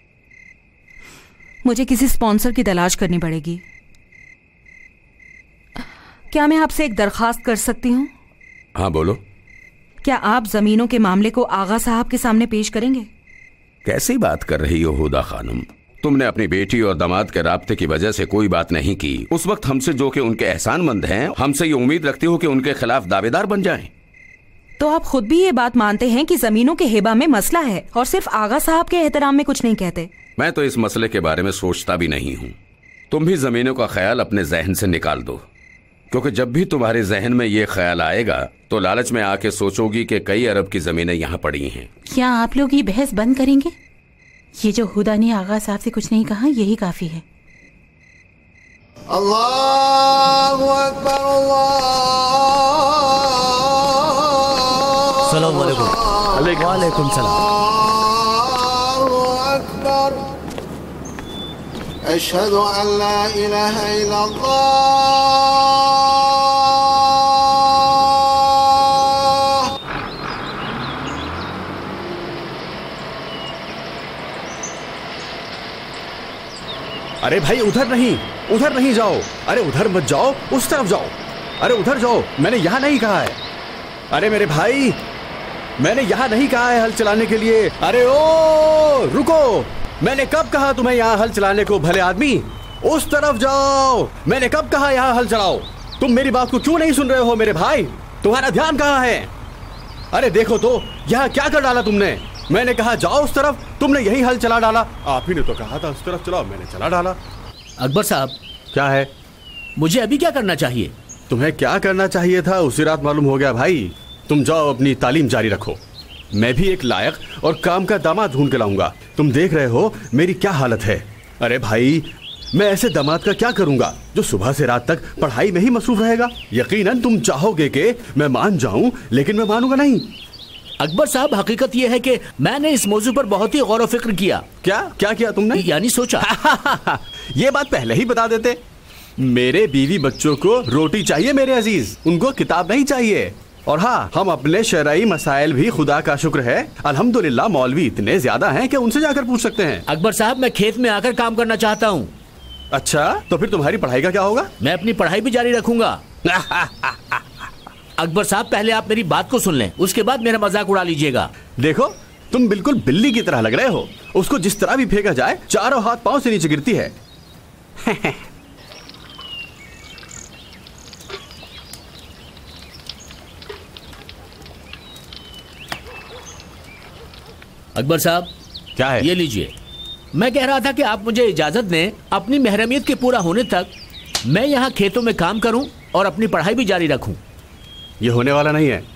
मुझे किसी स्पॉन्सर की तलाश करनी पड़ेगी। क्या मैं आपसे एक दरखास्त कर सकती हूँ? हाँ, बोलो। क्या आप जमीनों के मामले को आगा साहब के सामने पेश करेंगे? कैसी बात कर रही हो हुदा खानम? तुमने अपनी बेटी और दामाद के राब्ते की वजह से कोई बात नहीं की। उस वक्त हमसे जो कि उनके एहसानमंद हैं, हमसे ये उम्मीद रखती हो कि उनके खिलाफ दावेदार बन जाएं। तो आप खुद भी ये बात मानते हैं कि जमीनों के हिबा में मसला है और सिर्फ आगा साहब के एहतराम में कुछ नहीं कहते? मैं तो इस मसले के बारे में सोचता भी नहीं हूँ। तुम भी जमीनों का ख्याल अपने जहन से निकाल दो, क्योंकि जब भी तुम्हारे जहन में ये ख्याल आएगा तो लालच में आके सोचोगी कि कई अरब की जमीनें यहाँ पड़ी हैं। क्या आप लोग ये बहस बंद करेंगे? ये जो हुदा ने आगा साहब से कुछ नहीं कहा यही काफी है। अल्लाहु अकबर, अस्सलाम वालेकुम। वालेकुम सलाम। अकबर, अशहदु अन ला इलाहा इल्लल्लाह। अरे भाई उधर नहीं जाओ। अरे उधर मत जाओ, उस तरफ जाओ। अरे उधर जाओ, मैंने यहाँ नहीं कहा है। अरे मेरे भाई, मैंने यहाँ नहीं कहा है हल चलाने के लिए। अरे ओ रुको, मैंने कब कहा तुम्हें यहाँ हल चलाने को? भले आदमी, उस तरफ जाओ। मैंने कब कहा यहाँ हल चलाओ? तुम मेरी बात को क्यों नहीं सुन रहे हो मेरे भाई? तुम्हारा ध्यान कहाँ है? अरे देखो तो, यहाँ क्या कर डाला तुमने? मैंने कहा जाओ उस तरफ, तुमने यही हल चला डाला। आप ही ने तो कहा था उस तरफ चलाओ, मैंने चला डाला। अकबर साहब, क्या है? मुझे अभी क्या करना चाहिए? तुम्हें क्या करना चाहिए था उसी रात मालूम हो गया भाई। तुम जाओ अपनी तालीम जारी रखो। मैं भी एक लायक और काम का दामाद ढूंढ के लाऊंगा। तुम देख रहे हो मेरी क्या हालत है। अरे भाई, मैं ऐसे दामाद का क्या करूंगा जो सुबह से रात तक पढ़ाई में ही मसरूफ रहेगा? यकीनन तुम चाहोगे कि मैं मान जाऊं, लेकिन मैं मानूंगा नहीं। अकबर साहब, हकीकत यह है कि मैंने इस मौजू पर बहुत ही गौर व फिक्र किया। क्या क्या किया तुमने? यानी सोचा। ये बात पहले ही बता देते। मेरे बीवी बच्चों को रोटी चाहिए मेरे अजीज, उनको किताब नहीं चाहिए। और हाँ, हम अपने शरई मसाइल भी खुदा का शुक्र है अल्हम्दुलिल्लाह मौलवी इतने ज्यादा हैं कि उनसे जाकर पूछ सकते हैं। अकबर साहब, मैं खेत में आकर काम करना चाहता हूँ। अच्छा, तो फिर तुम्हारी पढ़ाई का क्या होगा? मैं अपनी पढ़ाई भी जारी रखूंगा। अकबर साहब, पहले आप मेरी बात को सुन लें, उसके बाद मेरा मजाक उड़ा लीजिएगा। देखो, तुम बिल्कुल बिल्ली की तरह लग रहे हो। उसको जिस तरह भी फेंका जाए चारों हाथ पांव से नीचे गिरती है। अकबर साहब, क्या है? ये लीजिए। मैं कह रहा था कि आप मुझे इजाजत दें, अपनी महरमियत के पूरा होने तक मैं यहाँ खेतों में काम करूं और अपनी पढ़ाई भी जारी रखूं। ये होने वाला नहीं है।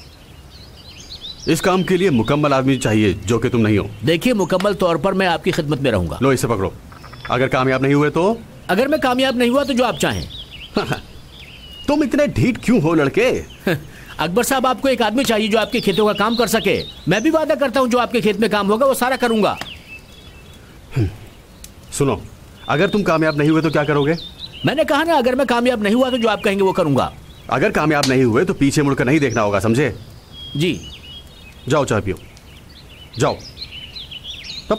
इस काम के लिए मुकम्मल आदमी चाहिए, जो कि तुम नहीं हो। देखिए, मुकम्मल तौर पर मैं आपकी खिदमत में रहूंगा। लो, इसे पकड़ो। अगर कामयाब नहीं हुए तो? अगर मैं कामयाब नहीं हुआ तो जो आप चाहें। तुम इतने ढीठ क्यों हो लड़के? अकबर साहब, आपको एक आदमी चाहिए जो आपके खेतों का काम कर सके। मैं भी वादा करता हूं जो आपके खेत में काम होगा वो सारा करूंगा। सुनो, अगर तुम कामयाब नहीं हुए तो क्या करोगे? मैंने कहा ना, अगर मैं कामयाब नहीं हुआ तो जो आप कहेंगे वो करूंगा। अगर कामयाब नहीं हुए तो पीछे मुड़कर नहीं देखना होगा, समझे? जी। जाओ, चाय पियो, जाओ। तब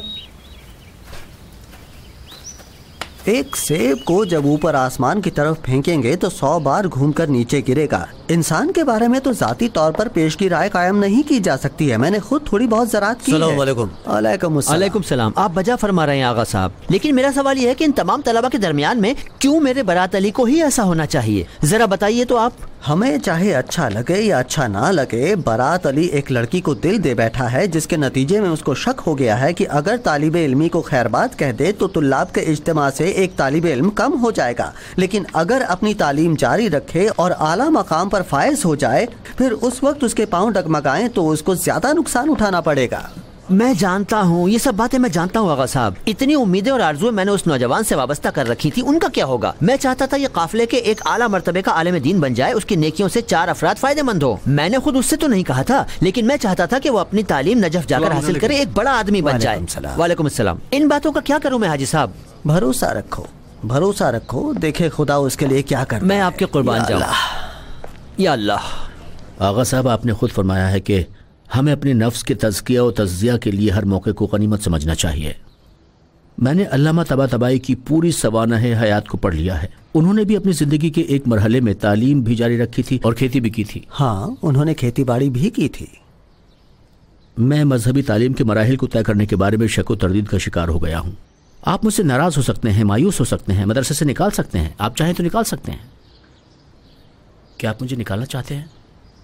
एक सेब को जब ऊपर आसमान की तरफ फेंकेंगे तो 100 बार घूमकर नीचे गिरेगा। इंसान के बारे में तो जाती तौर पर पेश की राय कायम नहीं की जा सकती है। मैंने खुद थोड़ी बहुत ज़राअत की है। वालेकुम सलाम। आप बजा फरमा रहे हैं आगा साहब, लेकिन मेरा सवाल यह है कि इन तमाम तलबा के दरमियान में क्यों मेरे बारात अली को ही ऐसा होना चाहिए? जरा बताइए तो आप। हमें चाहे अच्छा लगे या अच्छा ना लगे, बारात अली एक लड़की को दिल दे बैठा है, जिसके नतीजे में उसको शक हो गया है कि अगर तालिबे इल्मी को खैरबाद कह दे तो तुल्लाब के इज्तिमा से एक तालिबे इल्म कम हो जाएगा, लेकिन अगर अपनी तालीम जारी रखे और आला मकाम पर फायज हो जाए, फिर उस वक्त उसके पांव डगमगाएं तो उसको ज्यादा नुकसान उठाना पड़ेगा। मैं जानता हूँ, ये सब बातें मैं जानता हूँ आगा साहब। इतनी उम्मीदें और आरज़ुएं मैंने उस नौजवान से वाबस्ता कर रखी थी, उनका क्या होगा? मैं चाहता था ये काफिले के एक आला मर्तबे का आलिम दीन बन जाए, उसकी नेकियों से 4 अफराद फायदेमंद हो। मैंने खुद उससे तो नहीं कहा था, लेकिन मैं चाहता था कि वो अपनी तालीम नजफ जाकर हासिल करे, एक बड़ा आदमी बन जाए। वालेकुम सलाम। इन बातों का क्या करूँ मैं हाजी साहब? भरोसा रखो, भरोसा रखो, देखे खुदा उसके लिए क्या करता है। मैं आपके कुर्बान जाऊँ। या अल्लाह। आगा साहब, आपने खुद फरमाया है कि हमें अपने नफ्स के तज़किया और तज़्ज़िया के लिए हर मौके को गनीमत समझना चाहिए। मैंने अल्लामा तबातबाई की पूरी सवानह हयात को पढ़ लिया है। उन्होंने भी अपनी ज़िंदगी के एक मरहले में तालीम भी जारी रखी थी और खेती भी की थी। हाँ, उन्होंने खेती बाड़ी भी की थी। मैं मजहबी तालीम के मराहिल को तय करने के बारे में शक व तरदीद का शिकार हो गया हूँ। आप मुझसे नाराज़ हो सकते हैं, मायूस हो सकते हैं, मदरसे से निकाल सकते हैं, आप चाहें तो निकाल सकते हैं। क्या आप मुझे निकालना चाहते हैं?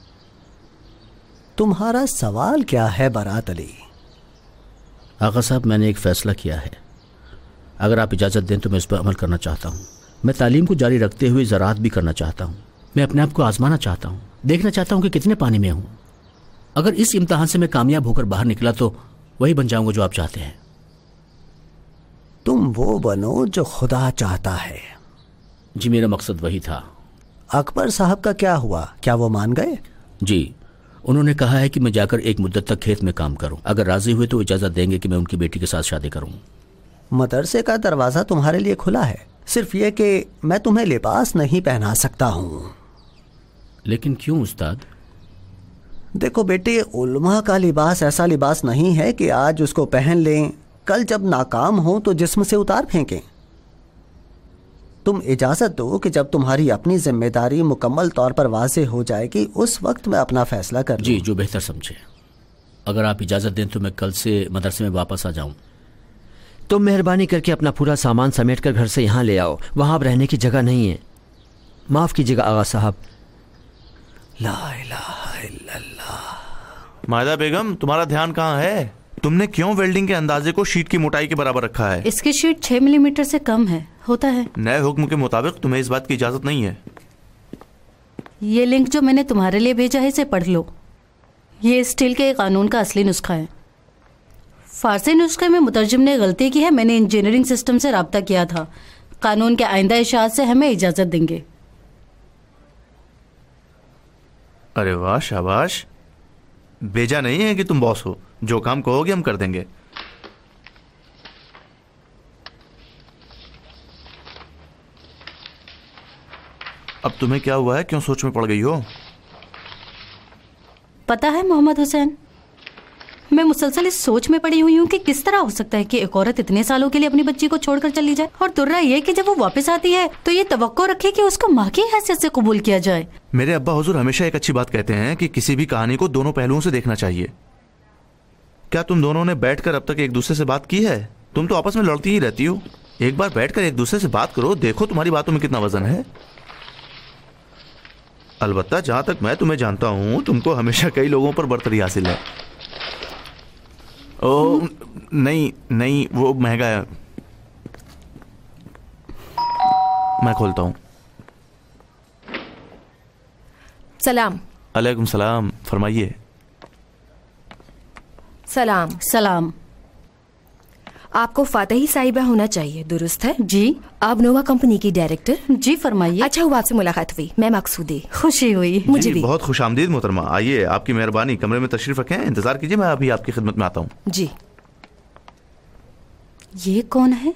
तुम्हारा सवाल क्या है बारात अली? आगा साहब, मैंने एक फ़ैसला किया है। अगर आप इजाज़त दें तो मैं इस पर अमल करना चाहता हूँ। मैं तालीम को जारी रखते हुए ज़राअत भी करना चाहता हूँ। मैं अपने आप को आजमाना चाहता हूँ, देखना चाहता हूँ कि कितने पानी में हूँ। अगर इस इम्तिहान से मैं कामयाब होकर बाहर निकला तो वही बन जाऊँगा जो आप चाहते हैं। तुम वो बनो जो खुदा चाहता है। जी, मेरा मकसद वही था। अकबर साहब का क्या हुआ? क्या वो मान गए? जी, उन्होंने कहा है कि मैं जाकर एक मुद्दत तक खेत में काम करूं। अगर राजी हुए तो इजाज़त देंगे कि मैं उनकी बेटी के साथ शादी करूं। मदरसे का दरवाज़ा तुम्हारे लिए खुला है, सिर्फ ये कि मैं तुम्हें लिबास नहीं पहना सकता हूँ। लेकिन क्यों उस्ताद? देखो बेटे, उलमा का लिबास ऐसा लिबास नहीं है कि आज उसको पहन लें, कल जब नाकाम हो तो जिस्म से उतार फेंकें। तुम इजाज़त दो कि जब तुम्हारी अपनी जिम्मेदारी मुकम्मल तौर पर वाज़ेह हो जाएगी, उस वक्त मैं अपना फैसला कर लूं। जी, जो बेहतर समझे। अगर आप इजाज़त दें तो मैं कल से मदरसे में वापस आ जाऊं। तो मेहरबानी करके अपना पूरा सामान समेट कर घर से यहाँ ले आओ, वहाँ अब रहने की जगह नहीं है। माफ़ कीजिएगा आगा साहब। ला इलाहा इल्लल्लाह। मायदा बेगम, तुम्हारा ध्यान कहाँ है? तुमने क्यों वेल्डिंग के अंदाजे को शीट की मोटाई के बराबर रखा है? इसकी शीट 6 मिलीमीटर से कम है, होता है। नए हुक्म के मुताबिक तुम्हें इस बात की इजाजत नहीं है। ये लिंक जो मैंने तुम्हारे लिए भेजा है, इसे पढ़ लो। ये स्टील के कानून का असली नुस्खा है। फारसी नुस्खे में मुतरजम ने गलती की है। मैंने इंजीनियरिंग सिस्टम से राब्ता किया था। कानून के आइंदा इशाअत से हमें इजाज़त देंगे। अरे वाह, शाबाश। भेजा नहीं है कि तुम बॉस हो, जो काम कहोगे हम कर देंगे। अब तुम्हें क्या हुआ है, क्यों सोच में पड़ गई हो? पता है मोहम्मद हुसैन, मैं मुसलसल इस सोच में पड़ी हुई हूँ कि किस तरह हो सकता है कि एक औरत इतने सालों के लिए अपनी बच्ची को छोड़कर चली जाए, और दुर्रा ये कि जब वो वापस आती है तो ये तवक्को रखे कि उसको माँ की हैसियत से कबूल किया जाए। मेरे अब्बा हुजूर हमेशा एक अच्छी बात कहते हैं कि किसी भी कहानी को दोनों पहलुओं से देखना चाहिए। क्या तुम दोनों ने बैठकर अब तक एक दूसरे से बात की है? तुम तो आपस में लड़ती ही रहती हो। एक बार बैठकर एक दूसरे से बात करो, देखो तुम्हारी बातों में कितना वजन है। अलबत्ता जहां तक मैं तुम्हें जानता हूं, तुमको हमेशा कई लोगों पर बर्तरी हासिल है। ओ नहीं नहीं, वो महंगा है, मैं खोलता हूं। सलाम। अलैकुम सलाम, फरमाइए। सलाम। सलाम। आपको फातही साहिबा होना चाहिए, दुरुस्त है? जी। आप नोवा कंपनी की डायरेक्टर? जी फरमाइए। अच्छा हुआ आपसे मुलाकात हुई। मैं मकसूदी। खुशी हुई मुझे भी। बहुत खुशामदीद मोहतरमा, आइए, आपकी मेहरबानी। कमरे में तशरीफ रखें, इंतजार कीजिए, मैं अभी आपकी खिदमत में आता हूँ। जी। ये कौन है?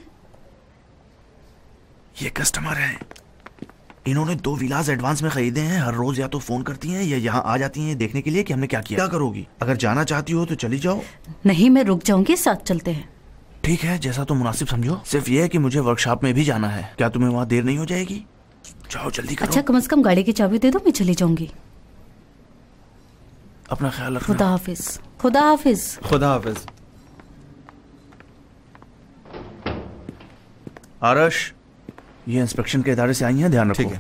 ये कस्टमर हैं। इन्होंने 2 विलास एडवांस में खरीदे हैं। हर रोज या तो फोन करती हैं या यहाँ आ जाती हैं देखने के लिए कि हमने क्या किया। क्या करोगी? अगर जाना चाहती हो तो चली जाओ। नहीं, मैं रुक जाऊंगी, साथ चलते हैं। ठीक है, जैसा तुम मुनासिब समझो। सिर्फ ये है कि मुझे वर्कशॉप में भी जाना है। क्या तुम्हें वहाँ देर नहीं हो जाएगी? जाओ जल्दी करो। अच्छा, कम से कम गाड़ी की चाबी दे दो, मैं चली जाऊंगी। अपना ख्याल रखना। खुदा हाफिज। खुदा हाफिज। खुदा हाफिज। आरश, ये इंस्पेक्शन के इदारे से आई हैं, ध्यान रखो। ठीक है।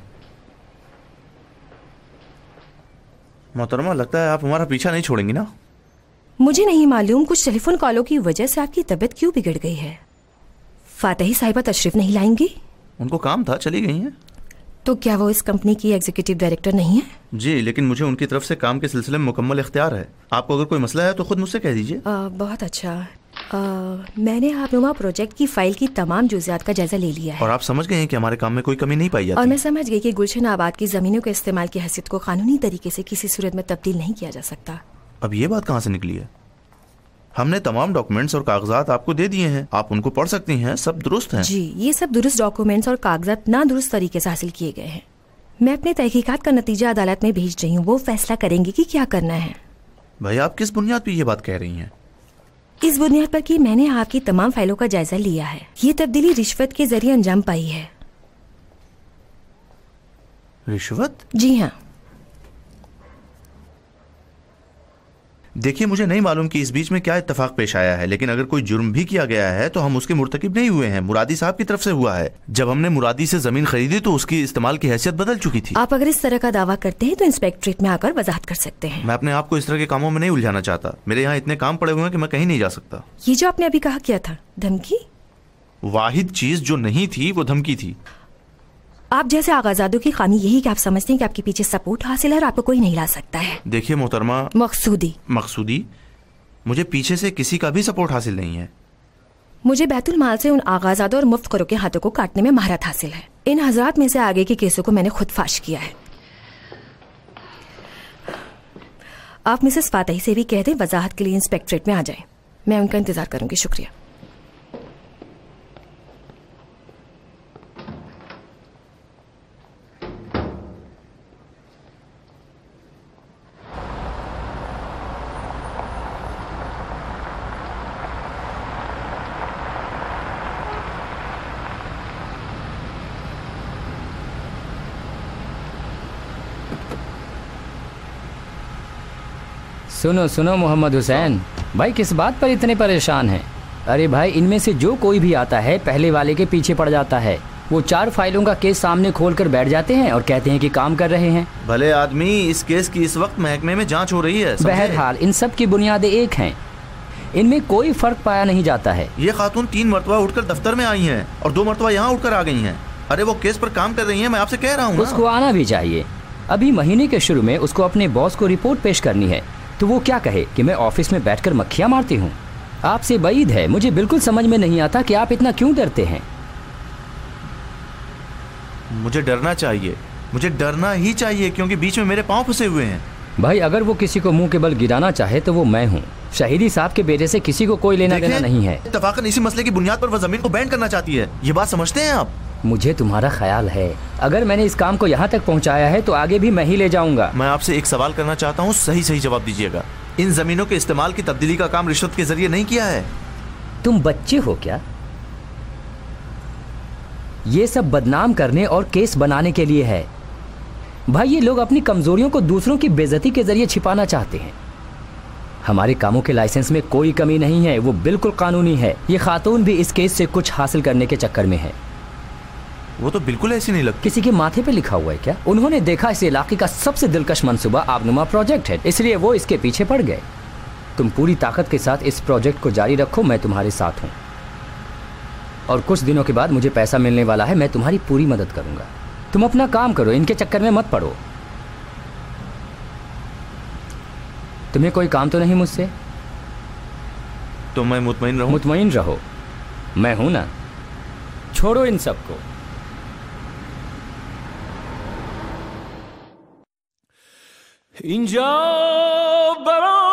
मोहतरमा, लगता है आप हमारा पीछा नहीं छोड़ेंगी ना? मुझे नहीं मालूम कुछ टेलीफोन कॉलों की वजह से आपकी तबीयत क्यों बिगड़ गई है। फातही साहिबा तशरीफ नहीं लाएंगी? उनको काम था, चली गई हैं। तो क्या वो इस कंपनी की एग्जीक्यूटिव डायरेक्टर नहीं है? जी, लेकिन मुझे उनकी तरफ से काम के सिलसिले में मुकम्मल इख्तियार है। आपको अगर कोई मसला है तो खुद मुझसे कह दीजिए। बहुत अच्छा। मैंने आपनुमा प्रोजेक्ट की फाइल की तमाम जुज़ियात का जायजा ले लिया है। और आप समझ गए हैं कि हमारे काम में कोई कमी नहीं पाई जाती। और मैं समझ गई कि गुलशन आबाद की जमीनों के इस्तेमाल की हैसियत को कानूनी तरीके से किसी सूरत में तब्दील नहीं किया जा सकता। अब ये बात कहाँ से निकली है? हमने तमाम डॉक्यूमेंट्स और कागजात आपको दे दिए हैं, आप उनको पढ़ सकती हैं, सब दुरुस्त हैं। जी, ये सब दुरुस्त डॉक्यूमेंट्स और कागजात ना दुरुस्त तरीके से हासिल किए गए हैं। मैं अपने तहकीकात का नतीजा अदालत में भेज रही हूँ, वो फैसला करेंगे कि क्या करना है। भाई, आप किस बुनियाद पर ये बात कह रही हैं? इस बुनियाद पर कि मैंने आपकी तमाम फाइलों का जायजा लिया है। ये तब्दीली रिश्वत के जरिए अंजाम पाई है। रिश्वत? जी हाँ। देखिए, मुझे नहीं मालूम कि इस बीच में क्या इत्तेफाक पेश आया है, लेकिन अगर कोई जुर्म भी किया गया है तो हम उसके मुर्तकिब नहीं हुए हैं। मुरादी साहब की तरफ से हुआ है। जब हमने मुरादी से जमीन खरीदी तो उसकी इस्तेमाल की हैसियत बदल चुकी थी। आप अगर इस तरह का दावा करते हैं तो इंस्पेक्टरेट में आकर वजाहत कर सकते हैं। मैं अपने आप को इस तरह के कामों में नहीं उलझाना चाहता। मेरे यहाँ इतने काम पड़े हुए हैं कि मैं कहीं नहीं जा सकता। ये जो आपने अभी कहा क्या था, धमकी? वाहिद चीज जो नहीं थी वो धमकी थी। आप जैसे आगाजादों की खामी यही कि आप समझते हैं कि आपके पीछे सपोर्ट हासिल है और आपको कोई नहीं ला सकता है। देखिए मोहतरमा, मकसूदी, मुझे पीछे से किसी का भी सपोर्ट हासिल नहीं है। मुझे बैतुल माल से उन आगाजादों और मुफ्तखोरों के हाथों को काटने में महारत हासिल है। इन हजरात में से आगे के केसों को मैंने खुद फाश किया है। आप मिसेस फातही से भी कह दें वजाहत के लिए इंस्पेक्टरेट में आ जाएं। मैं उनका इंतजार करूंगी। शुक्रिया। सुनो सुनो मोहम्मद हुसैन भाई, किस बात पर इतने परेशान हैं? अरे भाई, इनमें से जो कोई भी आता है पहले वाले के पीछे पड़ जाता है। वो 4 फाइलों का केस सामने खोलकर बैठ जाते हैं और कहते हैं कि काम कर रहे हैं। भले आदमी, इस केस की इस वक्त महकमे में जांच हो रही है। बहरहाल इन सब की बुनियादें एक हैं, इनमें कोई फर्क पाया नहीं जाता है। ये खातून 3 मरतबा उठकर दफ्तर में आई हैं और 2 मरतबा यहाँ उठकर आ गई हैं। अरे वो केस पर काम कर रही हैं, मैं आपसे कह रहा हूँ। उसको आना भी चाहिए। अभी महीने के शुरू में उसको अपने बॉस को रिपोर्ट पेश करनी है, तो वो क्या कहे कि मैं ऑफिस में बैठकर मक्खियां मारती हूँ? आपसे बईद है, मुझे बिल्कुल समझ में नहीं आता कि आप इतना क्यों डरते हैं। मुझे डरना चाहिए, मुझे डरना ही चाहिए, क्योंकि बीच में मेरे पांव फंसे हुए हैं। भाई अगर वो किसी को मुंह के बल गिराना चाहे तो वो मैं हूँ। शहीदी साहब के बेटे से किसी को कोई लेना देना नहीं है। इत्तफाकन इसी मसले की बुनियाद पर वो जमीन को बैंड करना चाहती है। ये बात समझते हैं आप? मुझे तुम्हारा ख्याल है। अगर मैंने इस काम को यहाँ तक पहुँचाया है तो आगे भी मैं ही ले जाऊंगा। मैं आपसे एक सवाल करना चाहता हूँ, सही सही जवाब दीजिएगा। इन जमीनों के इस्तेमाल की तब्दीली का काम रिश्वत के जरिए नहीं किया है? तुम बच्चे हो क्या? ये सब बदनाम करने और केस बनाने के लिए है। भाई ये लोग अपनी कमजोरियों को दूसरों की बेइज्जती के जरिए छिपाना चाहते हैं। हमारे कामों के लाइसेंस में कोई कमी नहीं है, वो बिल्कुल कानूनी है। ये खातून भी इस केस से कुछ हासिल करने के चक्कर में है। वो तो बिल्कुल ऐसी नहीं लगती। किसी के माथे पे लिखा हुआ है क्या? उन्होंने देखा इस इलाके का सबसे दिलकश मंसूबा आबनुमा प्रोजेक्ट है, इसलिए वो इसके पीछे पड़ गए। तुम पूरी ताकत के साथ इस प्रोजेक्ट को जारी रखो, मैं तुम्हारे साथ हूँ। और कुछ दिनों के बाद मुझे पैसा मिलने वाला है, मैं तुम्हारी पूरी मदद करूंगा। तुम अपना काम करो, इनके चक्कर में मत पड़ो। तुम्हें कोई काम तो नहीं मुझसे? तो मैं मुतमईन रहूं? मुतमईन रहो, मैं हूं ना। छोड़ो इन सबको। اینجا برای